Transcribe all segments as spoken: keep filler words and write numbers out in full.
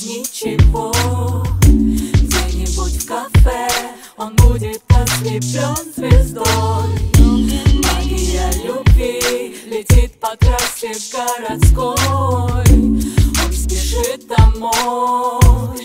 ничего. Где-нибудь в кафе он будет ослеплен звездой. Магия любви летит по трассе городской. Он спешит домой.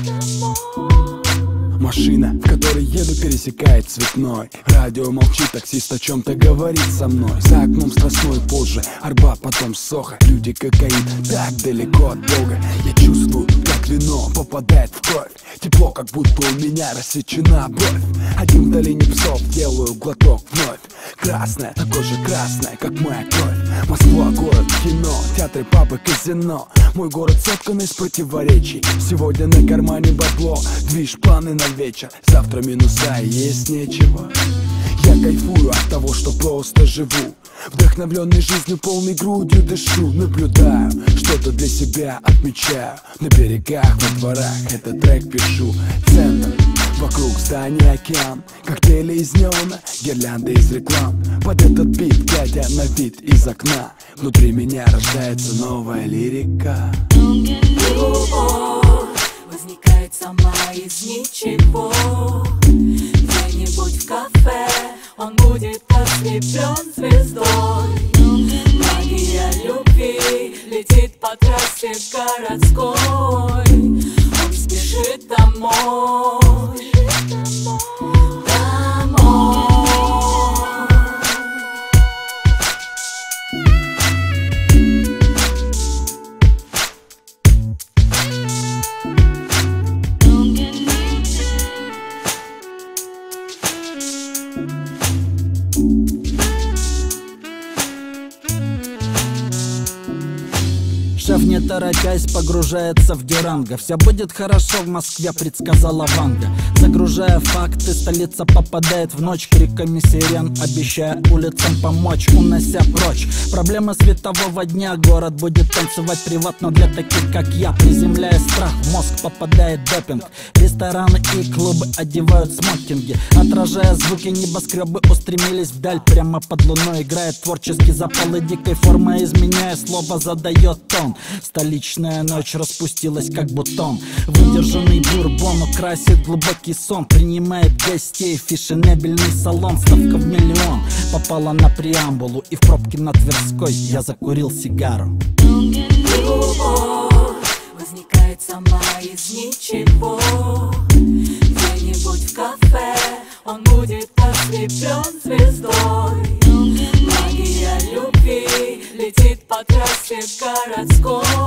Машина, в которой еду, пересекает цветной. Радио молчит, таксист о чем-то говорит со мной. За окном страстной, позже Арбат, потом Сохо. Люди, кокаин, так далеко от Бога. Я чувствую, как вино попадает в кровь. Тепло, как будто у меня рассечена бровь. Один в долине псов, делаю глоток вновь. Красная, такой же красная, как моя кровь. Москва, город, кино, театры, пабы, казино. Мой город соткан из противоречий. Сегодня на кармане бабло, движ, планы на вечер. Завтра минуса и есть нечего. Я кайфую от того, что просто живу. Вдохновленный жизнью, полной грудью дышу. Наблюдаю, что-то для себя отмечаю. На берегах, во дворах этот трек пишу. Центр, вокруг здания океан. Коктейли из неона, гирлянды из реклам. Под этот бит, глядя на вид из окна, внутри меня рождается новая лирика. Любовь возникает сама из ничего. Где-нибудь в кафе он будет ослеплен звездой. Магия любви летит по трассе городской. Он спешит домой. Домой. Шеф, не торопясь, погружается в Дюранго. Все будет хорошо в Москве, предсказала Ванга. Загружая факты, столица попадает в ночь. Криками сирен, обещая улицам помочь, унося прочь проблемы светового дня. Город будет танцевать приватно для таких, как я. Приземляя страх, в мозг попадает допинг. Рестораны и клубы одевают смокинги. Отражая звуки, небоскребы устремились вдаль. Прямо под луной играет творческий запал. И дикой формой, изменяя слово, задает тон. Столичная ночь распустилась, как бутон. Выдержанный бурбон украсит глубокий сон. Принимает гостей фешенебельный салон. Ставка в миллион попала на преамбулу. И в пробке на Тверской я закурил сигару. Любовь возникает сама из ничего. Где-нибудь в кафе он будет ослеплен звездой. Магия любви летит по трассе городской.